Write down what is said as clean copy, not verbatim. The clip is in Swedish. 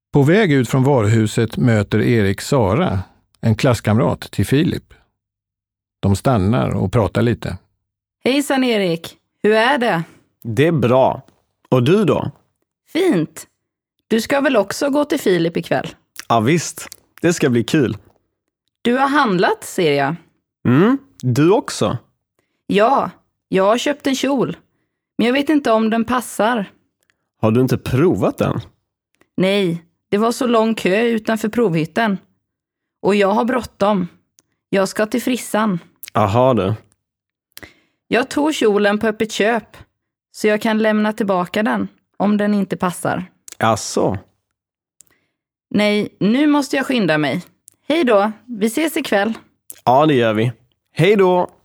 På väg ut från varuhuset möter Erik Sara, en klasskamrat till Filip. De stannar och pratar lite. Hejsan Erik, hur är det? Det är bra. Och du då? Fint. Du ska väl också gå till Filip ikväll? Ja visst, det ska bli kul. Du har handlat, ser jag. Du också? Ja, jag har köpt en kjol. Men jag vet inte om den passar. Har du inte provat den? Nej, det var så lång kö utanför provhytten. Och jag har bråttom. Jag ska till frissan. Aha du. Jag tog kjolen på öppet köp. Så jag kan lämna tillbaka den om den inte passar. Asså? Nej, nu måste jag skynda mig. Hej då, vi ses ikväll. Ja det gör vi. Hej då!